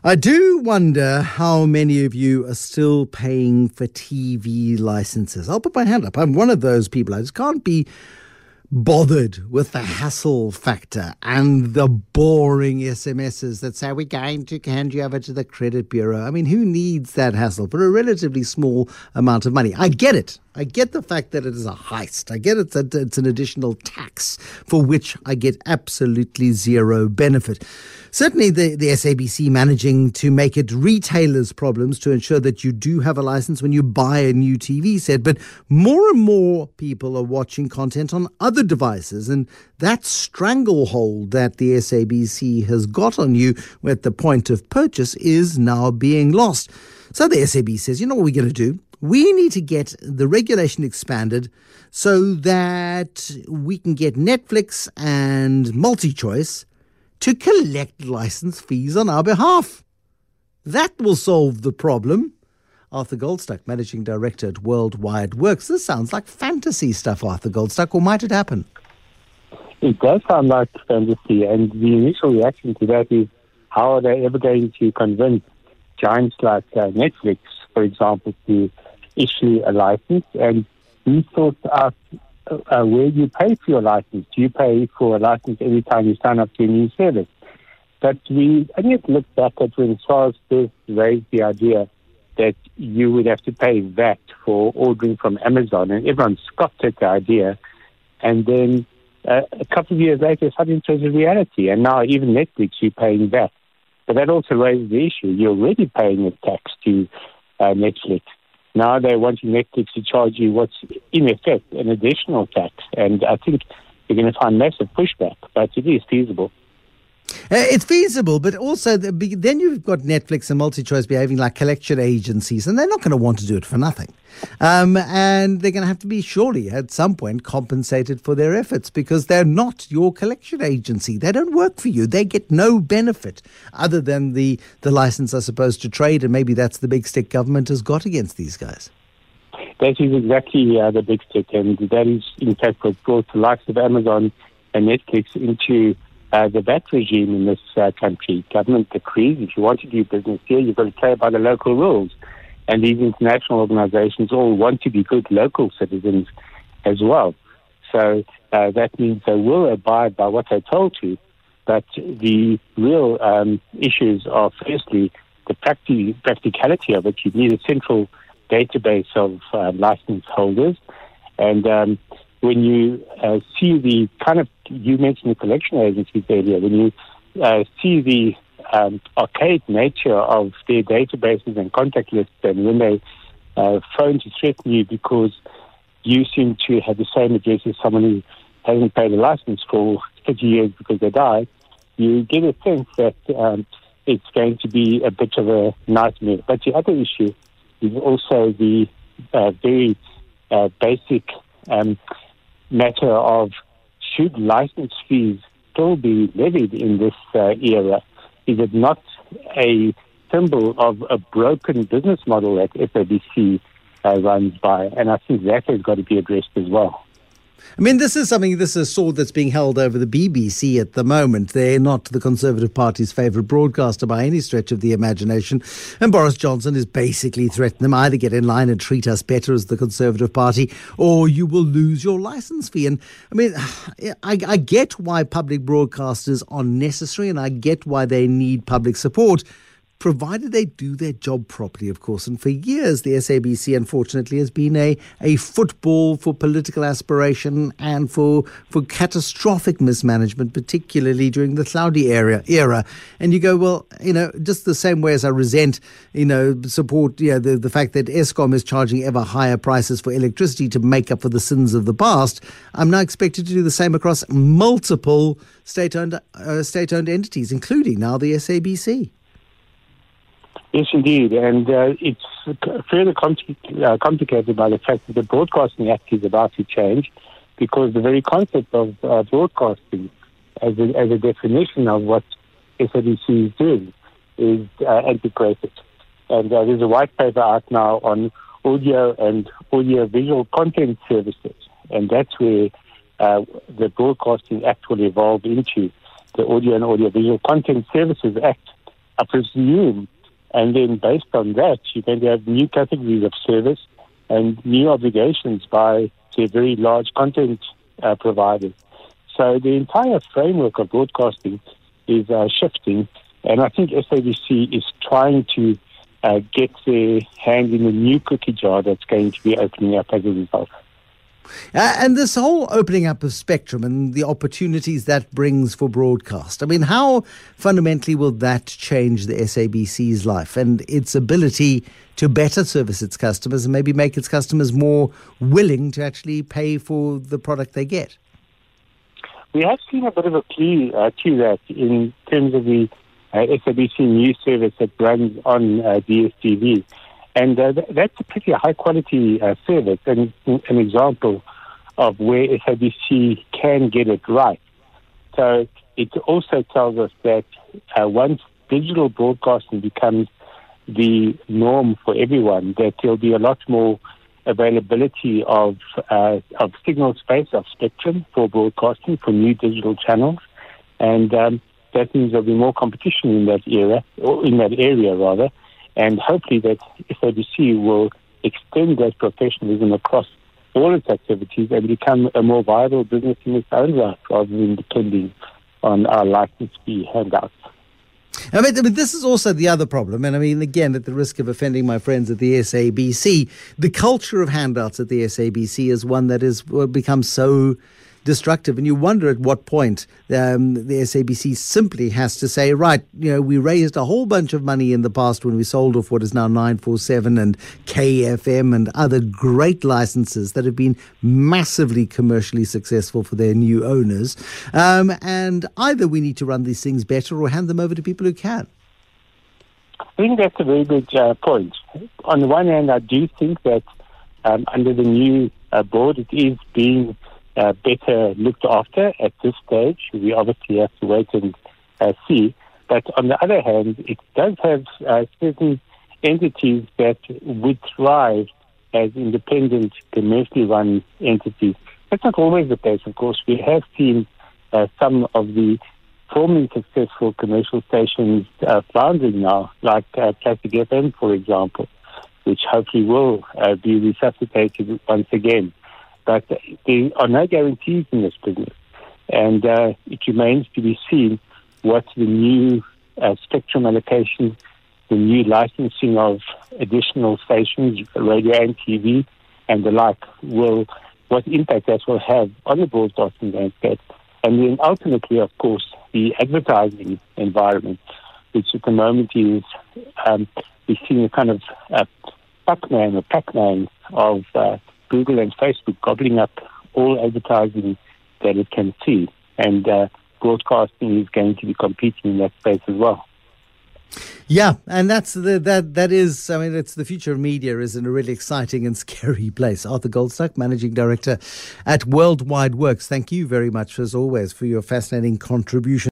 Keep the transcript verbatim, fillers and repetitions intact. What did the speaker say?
I do wonder how many of you are still paying for T V licenses. I'll put my hand up. I'm one of those people. I just can't be bothered with the hassle factor and the boring S M Ses that say, we're going to hand you over to the credit bureau. I mean, who needs that hassle for a relatively small amount of money? I get it. I get the fact that it is a heist. I get it that it's an additional tax for which I get absolutely zero benefit. Certainly the, the S A B C managing to make it retailers' problems to ensure that you do have a license when you buy a new T V set. But more and more people are watching content on other devices, and that stranglehold that the S A B C has got on you at the point of purchase is now being lost. So the S A B C says, you know what we're going to do? We need to get the regulation expanded so that we can get Netflix and MultiChoice to collect license fees on our behalf. That will solve the problem. Arthur Goldstuck, Managing Director at Worldwide Works. This sounds like fantasy stuff, Arthur Goldstuck, or might it happen? It does sound like fantasy, and the initial reaction to that is, how are they ever going to convince giants like uh, Netflix, for example, to issue a license? And we thought out uh, where you pay for your license. Do you pay for a license every time you sign up to a new service? But we only have to look back at when SARS first raised the idea that you would have to pay V A T for ordering from Amazon, and everyone scoffed at the idea. And then uh, a couple of years later, suddenly it was a reality, and now even Netflix, you're paying V A T. But that also raises the issue. You're already paying a tax to uh, Netflix. Now they're wanting Netflix to charge you what's, in effect, an additional tax. And I think you're going to find massive pushback, but it is feasible. Uh, it's feasible, but also the, then you've got Netflix and MultiChoice behaving like collection agencies, and they're not going to want to do it for nothing. Um, and they're going to have to be surely at some point compensated for their efforts, because they're not your collection agency. They don't work for you. They get no benefit other than the, the license, I suppose, to trade, and maybe that's the big stick government has got against these guys. That is exactly uh, the big stick, and that is, in fact, what brought the likes of Amazon and Netflix into Uh, the V A T regime in this uh, country. Government decrees, if you want to do business here, you've got to play by the local rules. And these international organizations all want to be good local citizens as well. So uh, that means they will abide by what they're told to. But the real um, issues are, firstly, the practi- practicality of it. You need a central database of uh, license holders. And um, when you uh, see the kind of, you mentioned the collection agencies earlier, when you uh, see the um, archaic nature of their databases and contact lists, and when they uh, phone to threaten you because you seem to have the same address as someone who hasn't paid a license for fifty years because they died, you get a sense that um, it's going to be a bit of a nightmare. But the other issue is also the uh, very uh, basic um, matter of, should license fees still be levied in this uh, era? Is it not a symbol of a broken business model that S A B C uh, runs by? And I think that has got to be addressed as well. I mean, this is something, this is a sword that's being held over the B B C at the moment. They're not the Conservative Party's favourite broadcaster by any stretch of the imagination. And Boris Johnson is basically threatening them, either get in line and treat us better as the Conservative Party, or you will lose your licence fee. And I mean, I, I get why public broadcasters are necessary, and I get why they need public support, provided they do their job properly, of course. And for years, the S A B C, unfortunately, has been a, a football for political aspiration and for for catastrophic mismanagement, particularly during the Cloudy era. era. And you go, well, you know, just the same way as I resent, you know, support, you know, the, the fact that Eskom is charging ever higher prices for electricity to make up for the sins of the past, I'm now expected to do the same across multiple state-owned, uh, state-owned entities, including now the S A B C. Yes, indeed, and uh, it's further compl- uh, complicated by the fact that the Broadcasting Act is about to change, because the very concept of uh, broadcasting as a, as a definition of what S A B C is doing is uh, antiquated. And uh, there's a white paper out now on audio and audio-visual content services, and that's where uh, the Broadcasting Act will evolve into. The Audio and Audio-Visual Content Services Act I presume. And then based on that, you're going to have new categories of service and new obligations by the very large content uh, providers. So the entire framework of broadcasting is uh, shifting, and I think S A B C is trying to uh, get their hand in a new cookie jar that's going to be opening up as a result. Uh, and this whole opening up of spectrum and the opportunities that brings for broadcast, I mean, how fundamentally will that change the S A B C's life and its ability to better service its customers and maybe make its customers more willing to actually pay for the product they get? We have seen a bit of a clue uh, to that in terms of the uh, S A B C news service that runs on uh, D S T V. And uh, th- that's a pretty high-quality uh, service, and an example of where S A B C can get it right. So it also tells us that uh, once digital broadcasting becomes the norm for everyone, that there'll be a lot more availability of uh, of signal space, of spectrum for broadcasting, for new digital channels, and um, that means there'll be more competition in that era, or in that area rather. And hopefully that S A B C will extend that professionalism across all its activities and become a more viable business in its own right, rather than depending on our license fee handouts. I mean, I mean, this is also the other problem. And I mean, again, at the risk of offending my friends at the S A B C, the culture of handouts at the S A B C is one that has become so destructive, and you wonder at what point um, the S A B C simply has to say, right, you know, we raised a whole bunch of money in the past when we sold off what is now nine forty-seven and K F M and other great licenses that have been massively commercially successful for their new owners. Um, and either we need to run these things better or hand them over to people who can. I think that's a very good uh, point. On the one hand, I do think that um, under the new uh, board, it is being Uh, better looked after at this stage. We obviously have to wait and uh, see. But on the other hand, it does have uh, certain entities that would thrive as independent, commercially run entities. That's not always the case, of course. We have seen uh, some of the formerly successful commercial stations uh, floundering now, like uh, Classic F M, for example, which hopefully will uh, be resuscitated once again. But there are no guarantees in this business, and uh, it remains to be seen what the new uh, spectrum allocation, the new licensing of additional stations, radio and T V, and the like, will what impact that will have on the broadcasting landscape, and then ultimately, of course, the advertising environment, which at the moment is um, we're seeing a kind of uh, Pac-Man or Pac-Man of uh, Google and Facebook gobbling up all advertising that it can see, and uh, broadcasting is going to be competing in that space as well. Yeah, and that's the, that that is, I mean, it's the future of media is in a really exciting and scary place. Arthur Goldstuck, Managing Director at Worldwide Works. Thank you very much, as always, for your fascinating contribution.